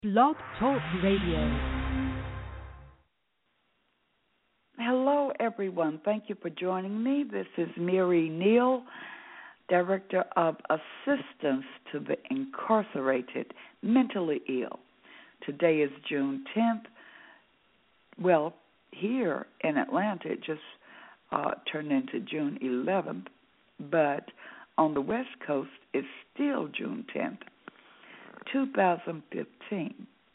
Blog Talk Radio. Hello, everyone. Thank you for joining me. This is Mary Neal, Director of Assistance to the Incarcerated Mentally Ill. Today is June 10th. Well, here in Atlanta, it just turned into June 11th, but on the West Coast, it's still June 10th, 2015.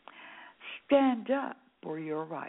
Stand up for your rights.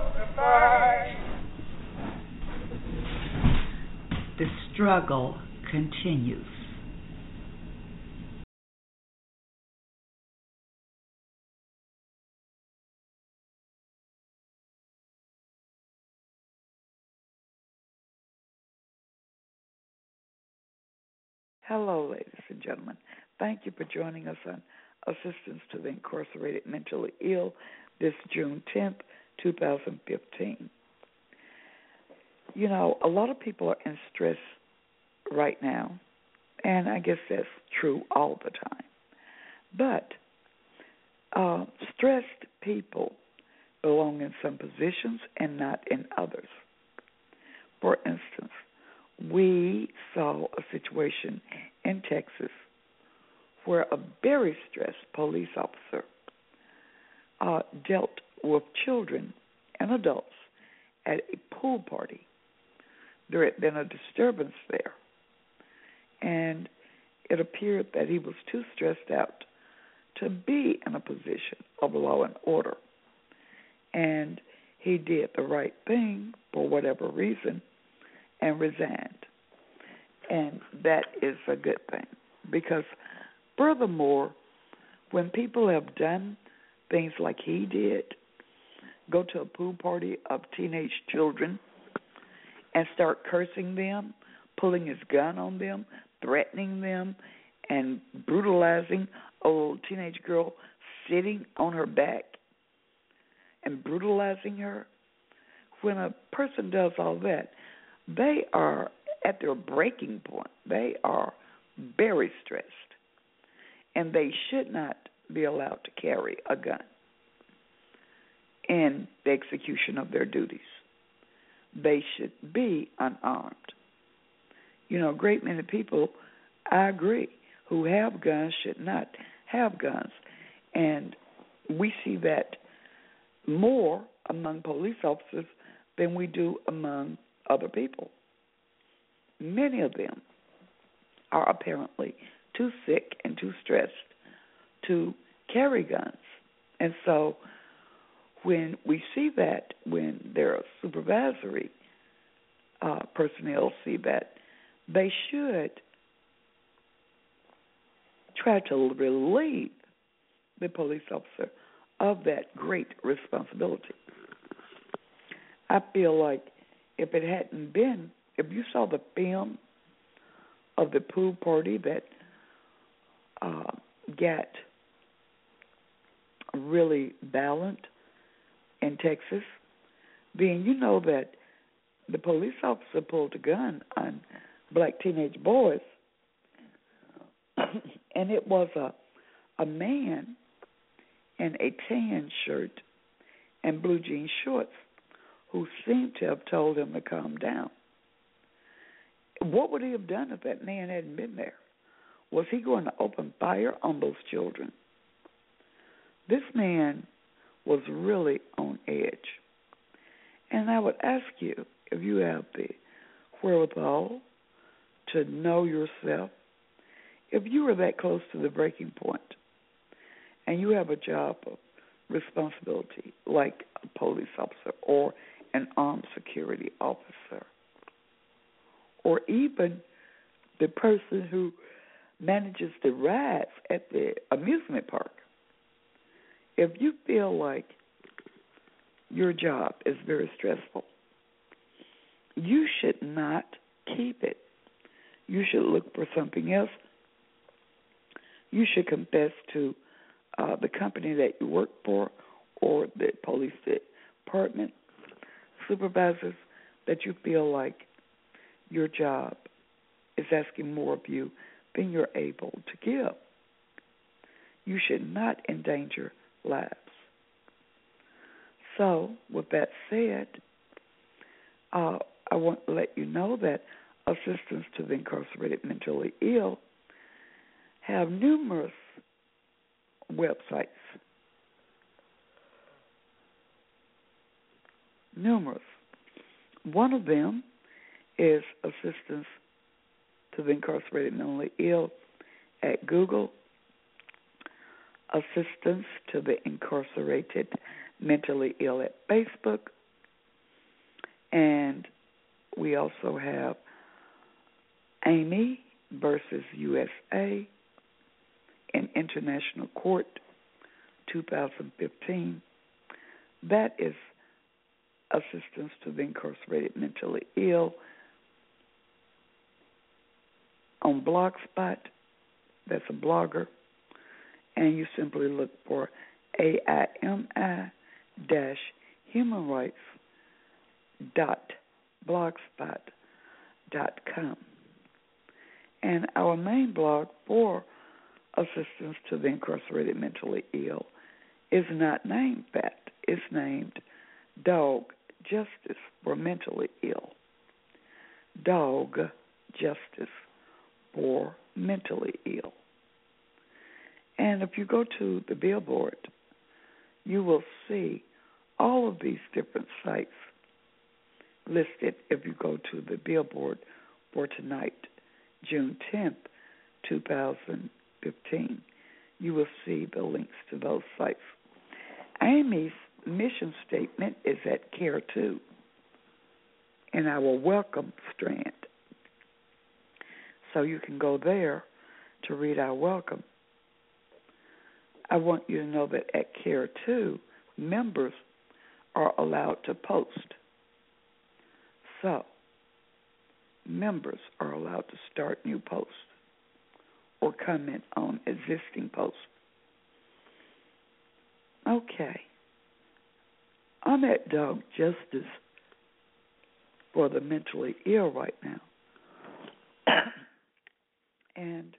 struggle continues. Hello, ladies and gentlemen. Thank you for joining us on Assistance to the Incarcerated Mentally Ill this June 10th, 2015. You know, a lot of people are in stress right now, and I guess that's true all the time. But stressed people belong in some positions and not in others. For instance, we saw a situation in Texas where a very stressed police officer dealt with children and adults at a pool party. There had been a disturbance there, and it appeared that he was too stressed out to be in a position of law and order. And he did the right thing for whatever reason and resigned. And that is a good thing, because furthermore, when people have done things like he did, go to a pool party of teenage children and start cursing them, pulling his gun on them, threatening them, and brutalizing a little teenage girl sitting on her back and brutalizing her. When a person does all that, they are at their breaking point. They are very stressed, and they should not be allowed to carry a gun in the execution of their duties. They should be unarmed. You know, a great many people, I agree, who have guns should not have guns. And we see that more among police officers than we do among other people. Many of them are apparently too sick and too stressed to carry guns. And so when we see that, when their supervisory personnel see that, they should try to relieve the police officer of that great responsibility. I feel like if it hadn't been, if you saw the film of the pool party that got really violent in Texas, then you know that the police officer pulled a gun on black teenage boys, and it was a man in a tan shirt and blue jean shorts who seemed to have told him to calm down. What would he have done if that man hadn't been there? Was he going to open fire on those children? This man was really on edge. And I would ask you, if you have the wherewithal to know yourself, if you are that close to the breaking point and you have a job of responsibility like a police officer or an armed security officer, or even the person who manages the rides at the amusement park, if you feel like your job is very stressful, you should not keep it. You should look for something else. You should confess to the company that you work for or the police department supervisors that you feel like your job is asking more of you than you're able to give. You should not endanger lives. So, with that said, I want to let you know that Assistance to the Incarcerated Mentally Ill have numerous websites. Numerous. One of them is Assistance to the Incarcerated Mentally Ill at Google, Assistance to the Incarcerated Mentally Ill at Facebook, and we also have Amy versus USA in International Court, 2015. That is assistance to the incarcerated mentally ill. On Blogspot, that's a blogger, and you simply look for AIMI-humanrights.blogspot.com. And our main blog for assistance to the incarcerated mentally ill is not named that. It's named Dog Justice for Mentally Ill. Dog Justice for Mentally Ill. And if you go to the billboard, you will see all of these different sites listed. If you go to the billboard for tonight, June 10th, 2015, you will see the links to those sites. Amy's mission statement is at Care 2 in our welcome strand. So you can go there to read our welcome. I want you to know that at Care 2, members are allowed to post. So, members are allowed to start new posts or comment on existing posts. Okay. I'm at Dog Justice for the mentally ill right now. And,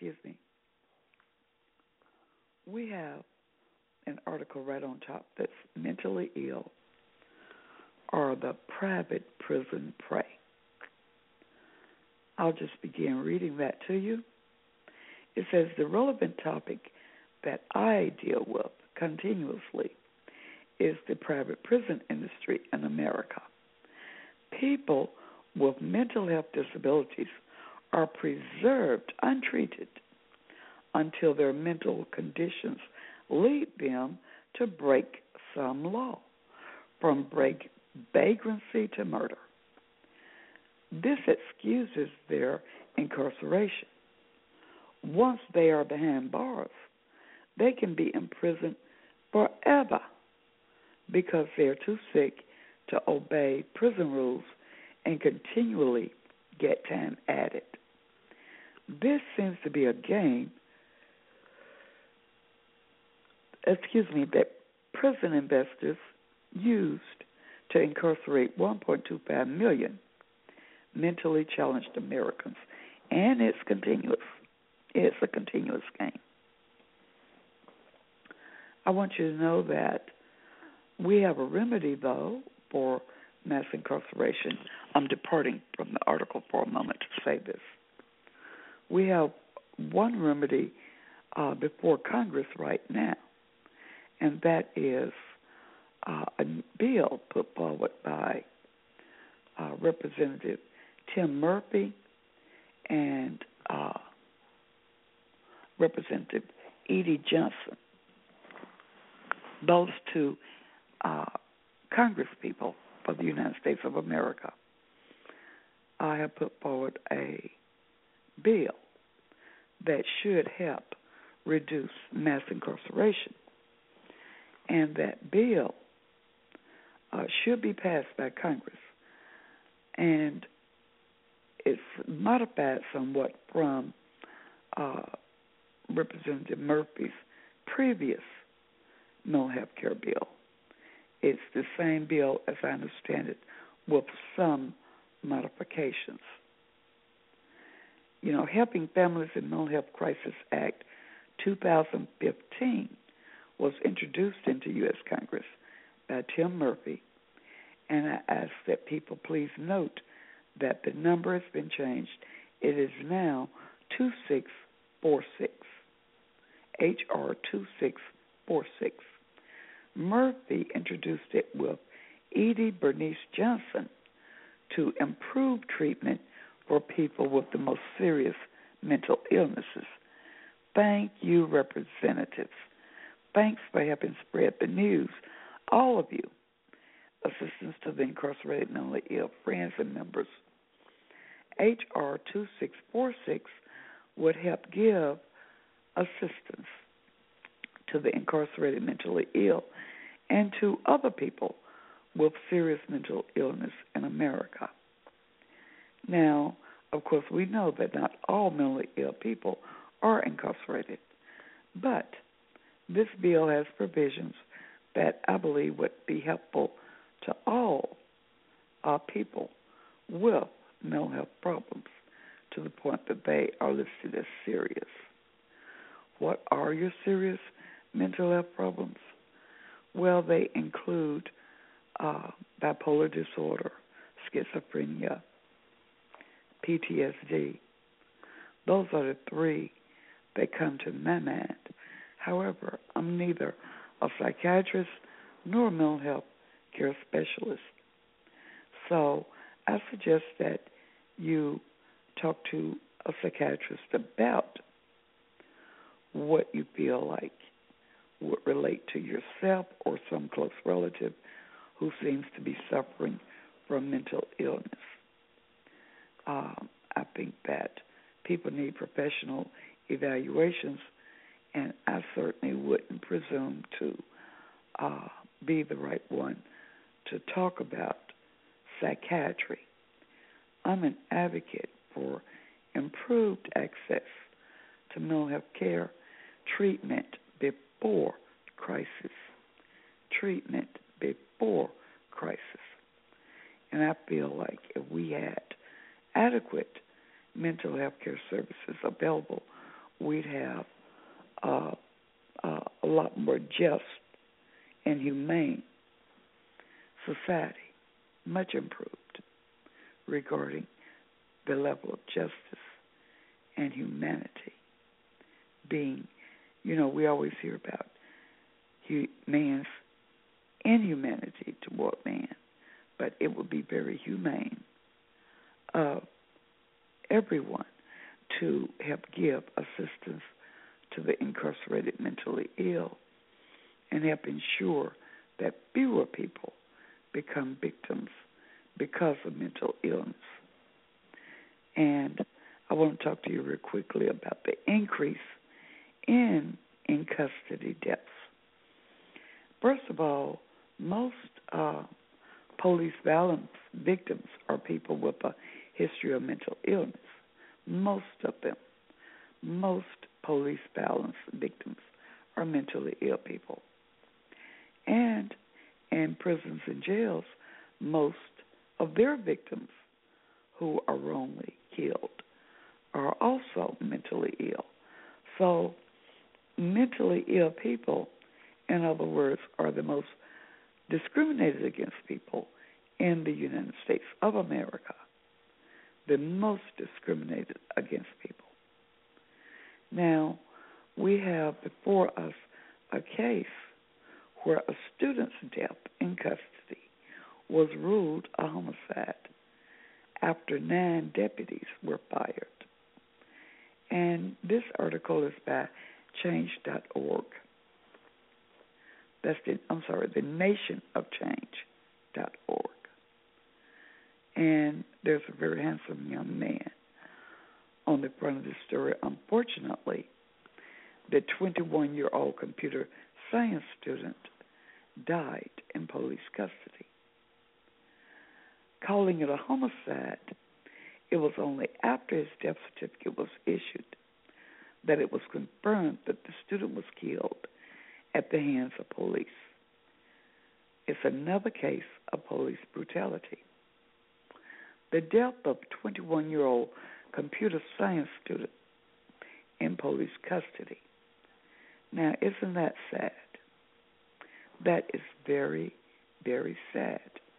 we have an article right on top that's mentally ill or the private prison prey. I'll just begin reading that to you. It says, the relevant topic that I deal with continuously is the private prison industry in America. People with mental health disabilities are preserved untreated until their mental conditions lead them to break some law, from vagrancy to murder. This excuses their incarceration. Once they are behind bars, they can be imprisoned forever because they are too sick to obey prison rules and continually get time added. This seems to be a game that prison investors used to incarcerate 1.25 million mentally challenged Americans, and it's continuous. It's a continuous game. I want you to know that we have a remedy, though, for mass incarceration. I'm departing from the article for a moment to say this. We have one remedy before Congress right now, and that is a bill put forward by Representative Tim Murphy and Representative Edie Johnson. Those two Congress people for the United States of America. I have put forward a bill that should help reduce mass incarceration. And that bill should be passed by Congress. And it's modified somewhat from Representative Murphy's previous mental health care bill. It's the same bill, as I understand it, with some modifications. You know, Helping Families in Mental Health Crisis Act 2015 was introduced into U.S. Congress by Tim Murphy, and I ask that people please note that the number has been changed. It is now 2646, H.R. 2646. Murphy introduced it with Edie Bernice Johnson to improve treatment for people with the most serious mental illnesses. Thank you, representatives. Thanks for helping spread the news. All of you, assistance to the incarcerated mentally ill, friends and members. H.R. 2646 would help give assistance to the incarcerated mentally ill and to other people with serious mental illness in America. Now, of course, we know that not all mentally ill people are incarcerated, but this bill has provisions that I believe would be helpful to all people with mental health problems to the point that they are listed as serious. What are your serious mental health problems? Well, they include bipolar disorder, schizophrenia, PTSD. Those are the three that come to my mind. However, I'm neither a psychiatrist nor a mental health care specialist. So I suggest that you talk to a psychiatrist about what you feel like would relate to yourself or some close relative who seems to be suffering from mental illness. I think that people need professional evaluations, and I certainly wouldn't presume to be the right one to talk about psychiatry. I'm an advocate for improved access to mental health care, treatment before crisis. Treatment before crisis. And I feel like if we had adequate mental health care services available, we'd have a lot more just and humane society, much improved regarding the level of justice and humanity being, we always hear about man's inhumanity toward man, but it would be very humane of everyone to help give assistance to the incarcerated mentally ill and help ensure that fewer people become victims because of mental illness. And I want to talk to you real quickly about the increase in custody deaths. First of all, most police violence victims are people with a history of mental illness. Most of them. Most police violence victims are mentally ill people. And in prisons and jails, most of their victims who are wrongly killed are also mentally ill. So mentally ill people, in other words, are the most discriminated against people in the United States of America. The most discriminated against people. Now, we have before us a case where a student's death in custody was ruled a homicide after 9 deputies were fired. And this article is by change.org. That's the nationofchange.org. And there's a very handsome young man on the front of the story. Unfortunately, the 21-year-old computer science student died in police custody. Calling it a homicide, it was only after his death certificate was issued that it was confirmed that the student was killed at the hands of police. It's another case of police brutality. The death of 21-year-old computer science student in police custody. Now, isn't that sad? That is very, very sad.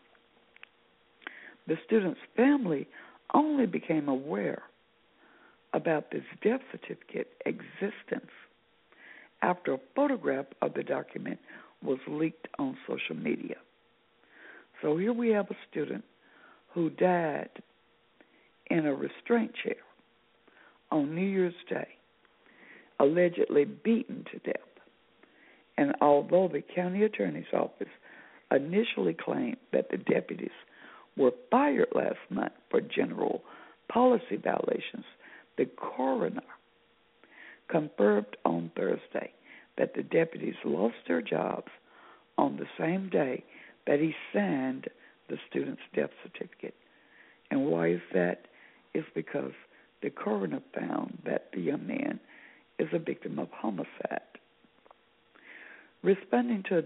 The student's family only became aware about this death certificate existence after a photograph of the document was leaked on social media. So here we have a student who died in a restraint chair on New Year's Day, allegedly beaten to death. And although the county attorney's office initially claimed that the deputies were fired last month for general policy violations, the coroner confirmed on Thursday that the deputies lost their jobs on the same day that he signed the student's death certificate. And why is that? It's because the coroner found that the young man is a victim of homicide. Responding to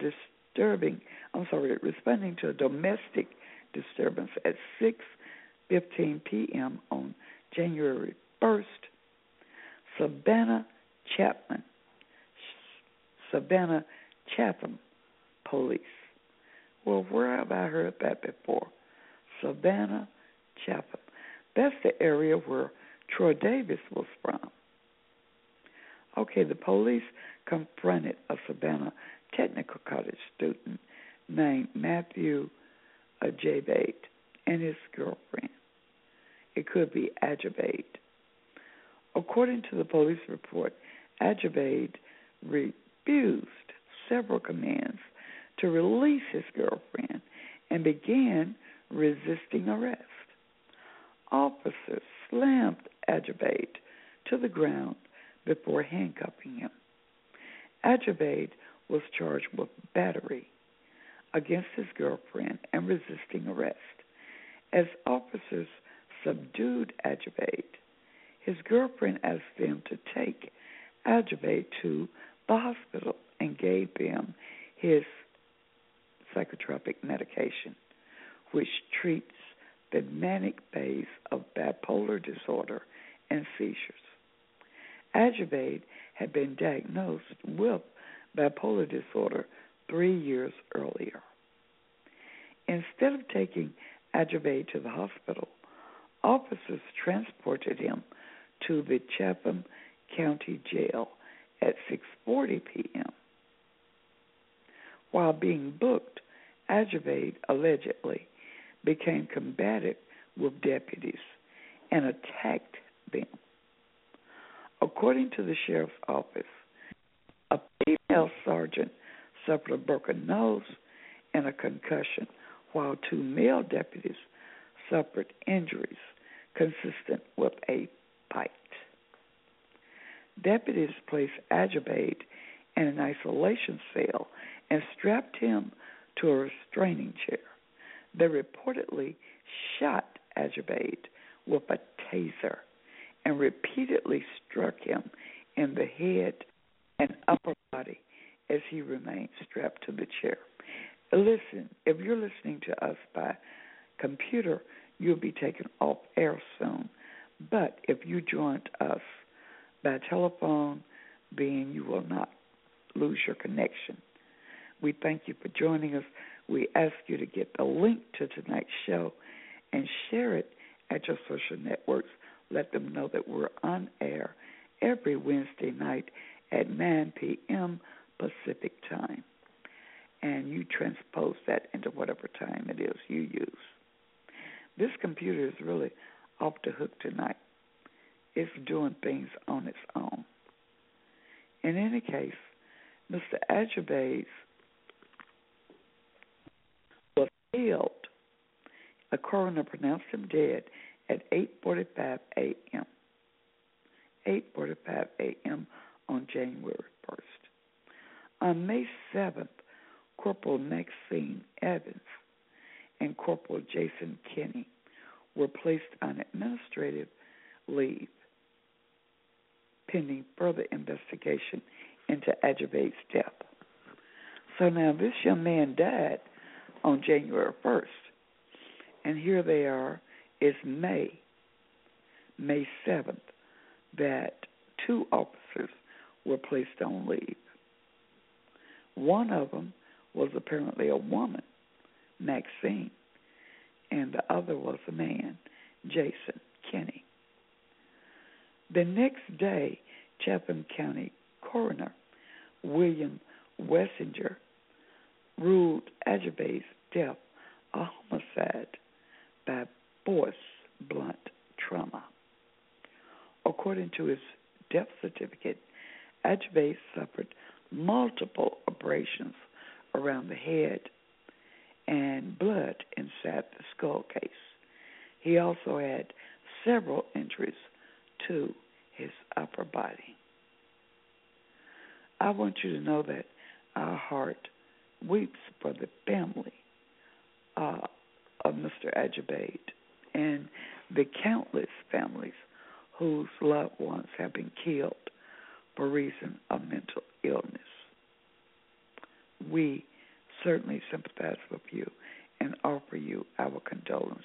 a domestic disturbance at 6:15 p.m. on January 1st, Savannah Chatham Police. Well, where have I heard that before? Savannah Chatham. That's the area where Troy Davis was from. Okay, the police confronted a Savannah Technical College student named Matthew Ajabade and his girlfriend. It could be Ajabade. According to the police report, Ajabade refused several commands to release his girlfriend and began resisting arrest. Officers slammed Ajabade to the ground before handcuffing him. Ajabade was charged with battery against his girlfriend and resisting arrest. As officers subdued Ajabade, his girlfriend asked them to take Ajabade to the hospital and gave them his psychotropic medication, which treats the manic phase of bipolar disorder and seizures. Ajabade had been diagnosed with bipolar disorder 3 years earlier. Instead of taking Ajabade to the hospital, officers transported him to the Chatham County Jail at 6:40 p.m. While being booked, Ajabade allegedly became combative with deputies and attacked them. According to the sheriff's office, a female sergeant suffered a broken nose and a concussion, while 2 male deputies suffered injuries consistent with a fight. Deputies placed Ajabade in an isolation cell and strapped him to a restraining chair. They reportedly shot Ajabade with a taser and repeatedly struck him in the head and upper body as he remained strapped to the chair. Listen, if you're listening to us by computer, you'll be taken off air soon. But if you joined us by telephone, then you will not lose your connection. We thank you for joining us. We ask you to get the link to tonight's show and share it at your social networks. Let them know that we're on air every Wednesday night at 9 p.m. Pacific time. And you transpose that into whatever time it is you use. This computer is really off the hook tonight. It's doing things on its own. In any case, Mr. Ajabade was killed. A coroner pronounced him dead at 8:45 a.m. 8:45 a.m. on January 1st. On May 7th, Corporal Maxine Evans and Corporal Jason Kinney were placed on administrative leave pending further investigation into Ajabade's death. So now this young man died on January 1st, and here they are, it's May 7th, that 2 officers were placed on leave. One of them was apparently a woman, Maxine, and the other was a man, Jason Kinney. The next day, Chatham County Coroner William Wessinger ruled Ajabade's death a homicide by force blunt trauma. According to his death certificate, Ajabade suffered multiple abrasions around the head and blood inside the skull case. He also had several injuries to his upper body. I want you to know that our heart weeps for the family of Mr. Ajibade and the countless families whose loved ones have been killed for reason of mental illness. We certainly sympathize with you and offer you our condolences.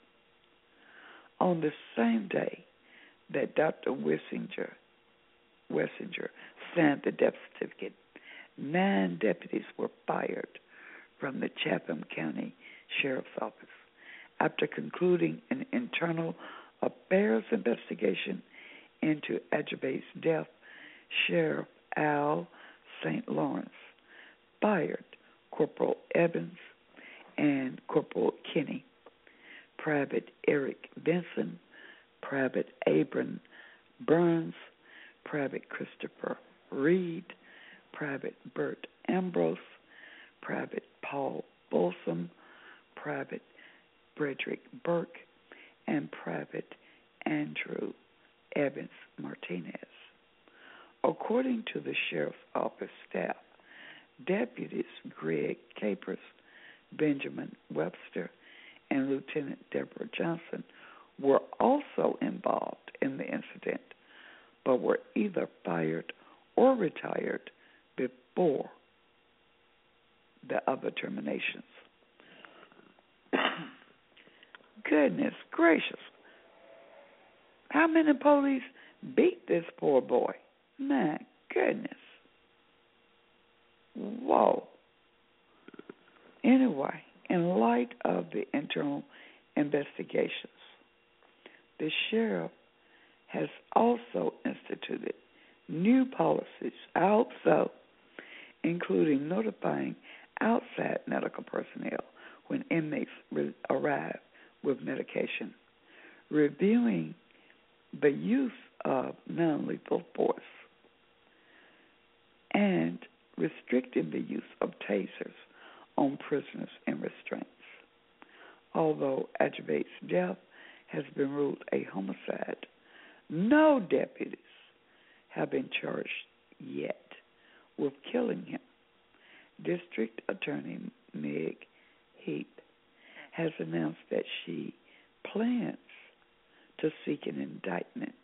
On the same day that Dr. Wessinger signed the death certificate, 9 deputies were fired from the Chatham County Sheriff's Office after concluding an internal affairs investigation into Ajibade's death. Sheriff Al St. Lawrence fired Corporal Evans and Corporal Kinney, Private Eric Vinson, Private Abram Burns, Private Christopher Reed, Private Bert Ambrose, Private Paul Folsom, Private Frederick Burke, and Private Andrew Evans Martinez. According to the Sheriff's Office staff, Deputies Greg Capers, Benjamin Webster, and Lieutenant Deborah Johnson were also involved in the incident, but were either fired or retired before the other terminations. Goodness gracious. How many police beat this poor boy? My goodness. Whoa. Anyway, in light of the internal investigations, the sheriff has also instituted new policies, I hope so, including notifying outside medical personnel when inmates arrive with medication, reviewing the use of non-lethal force, and restricting the use of tasers on prisoners in restraints. Although Ajibade's death has been ruled a homicide, no deputies have been charged yet with killing him. District Attorney Meg Heap has announced that she plans to seek an indictment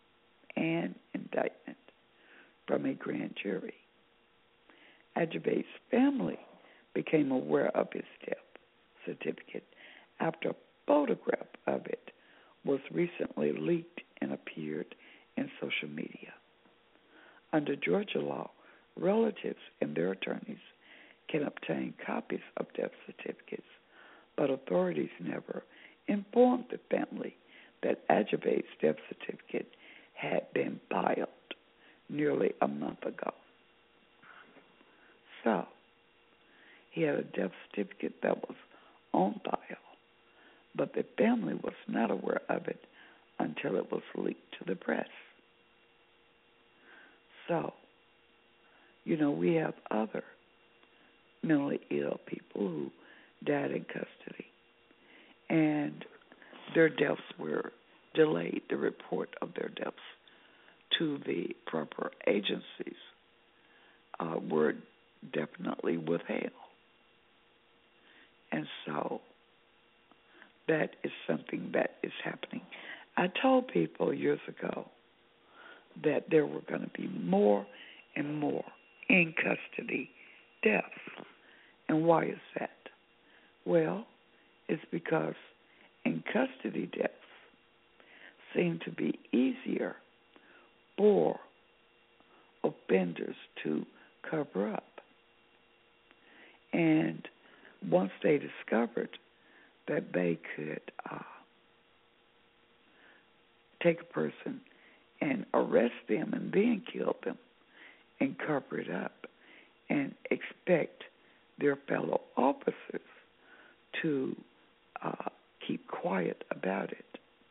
from a grand jury. Ajibade's family became aware of his death certificate after a photograph of it was recently leaked and appeared in social media. Under Georgia law, relatives and their attorneys can obtain copies of death certificates, but authorities never informed the family that Ajibade's death certificate had been filed nearly a month ago. So, he had a death certificate that was on file, but the family was not aware of it until it was leaked to the press. So, we have other mentally ill people who died in custody, and their deaths were delayed. The report of their deaths to the proper agencies were definitely withheld. And so that is something that is happening. I told people years ago that there were going to be more and more in custody deaths. And why is that? Well, it's because in custody deaths seem to be easier for offenders to cover up. And once they discovered that they could take a person and arrest them and then kill them and cover it up and expect their fellow officers to keep quiet about it,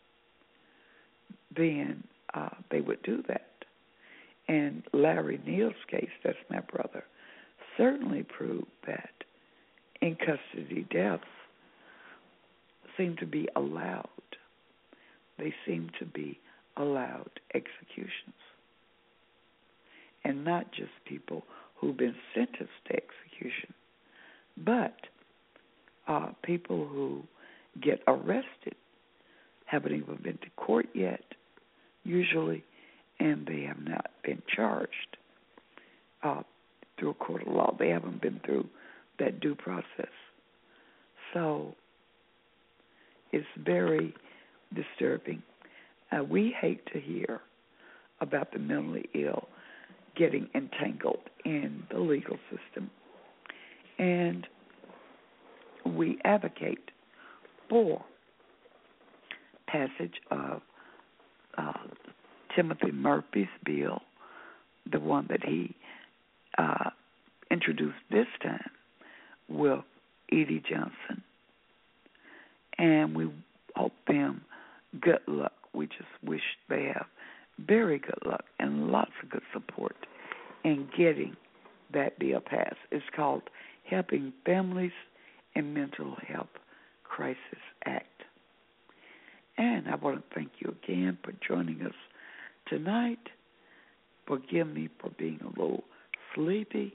then they would do that. And Larry Neal's case, that's my brother, certainly proved that in custody deaths seem to be allowed. They seem to be allowed executions. and not just people who've been sentenced to execution, but people who get arrested, haven't even been to court yet, usually, and they have not been charged through a court of law. They haven't been through that due process. So it's very disturbing. We hate to hear about the mentally ill getting entangled in the legal system. And we advocate for passage of Timothy Murphy's bill, the one that he introduced this time with Edie Johnson. And we hope them good luck. We just wish they have very good luck and lots of good support in getting that bill passed. It's called Helping Families in Mental Health Crisis Act. And I want to thank you again for joining us tonight. Forgive me for being a little sleepy.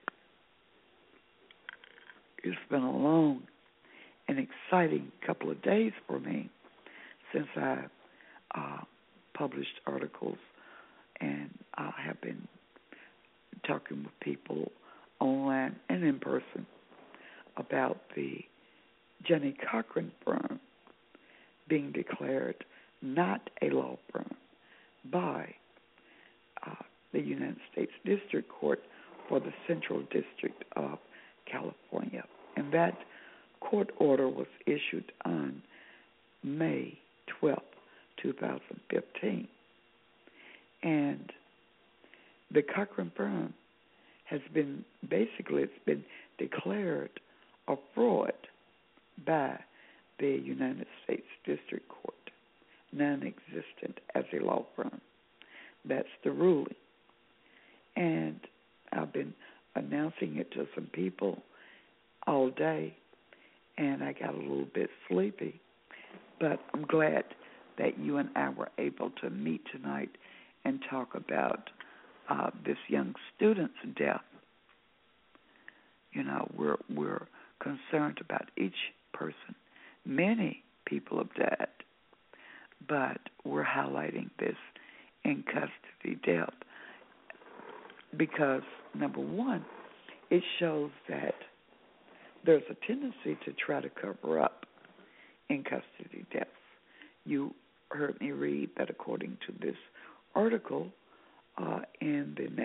It's been a long and exciting couple of days for me since I published articles, and I have been talking with people online and in person about the Jenny Cochran firm being declared not a law firm by the United States District Court for the Central District of California. And that court order was issued on May 12th, 2015. And the Cochran firm has been, basically, it's been declared a fraud by the United States District Court, non-existent as a law firm. That's the ruling. And I've been announcing it to some people all day, and I got a little bit sleepy. But I'm glad that you and I were able to meet tonight and talk about this young student's death. You know, we're concerned about each person. Many people have died, but we're highlighting this in custody death because, number one, it shows that there's a tendency to try to cover up in custody deaths. You heard me read that according to this article in the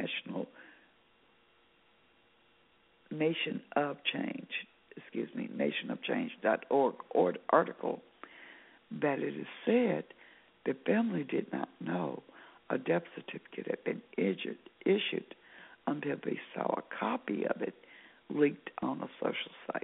nationofchange.org article, that it is said the family did not know a death certificate had been issued until they saw a copy of it leaked on a social site.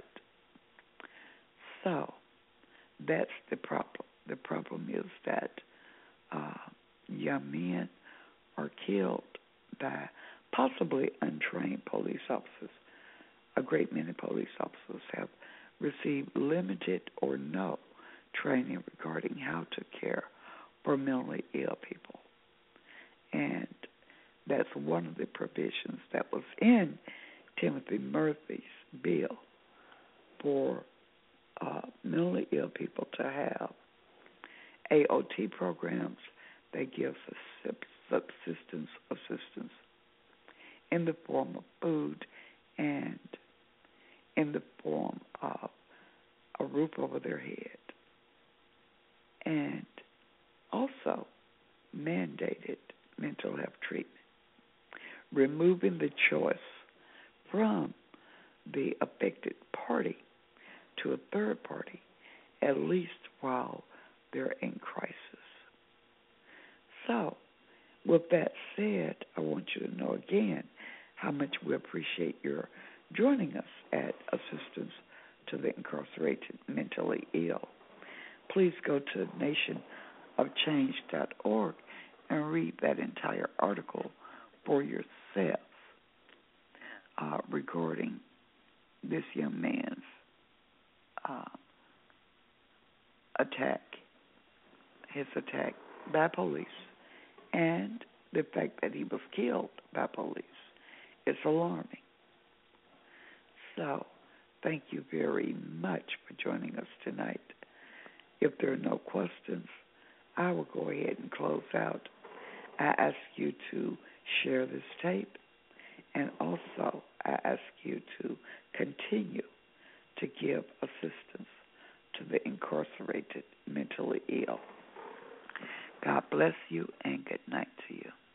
So that's the problem. The problem is that young men are killed by possibly untrained police officers. A great many police officers have received limited or no training regarding how to care for mentally ill people. And that's one of the provisions that was in Timothy Murphy's bill for mentally ill people to have AOT programs that give subsistence assistance in the form of food and in the form of a roof over their head, and also mandated mental health treatment, removing the choice from the affected party to a third party, at least while they're in crisis. So, with that said, I want you to know again how much we appreciate your joining us at Assistance to the Incarcerated Mentally Ill. Please go to nationofchange.org and read that entire article for yourself regarding this young man's attack by police, and the fact that he was killed by police is alarming. So, thank you very much for joining us tonight. If there are no questions, I will go ahead and close out. I ask you to share this tape, and also I ask you to continue to give assistance to the incarcerated mentally ill. God bless you, and good night to you.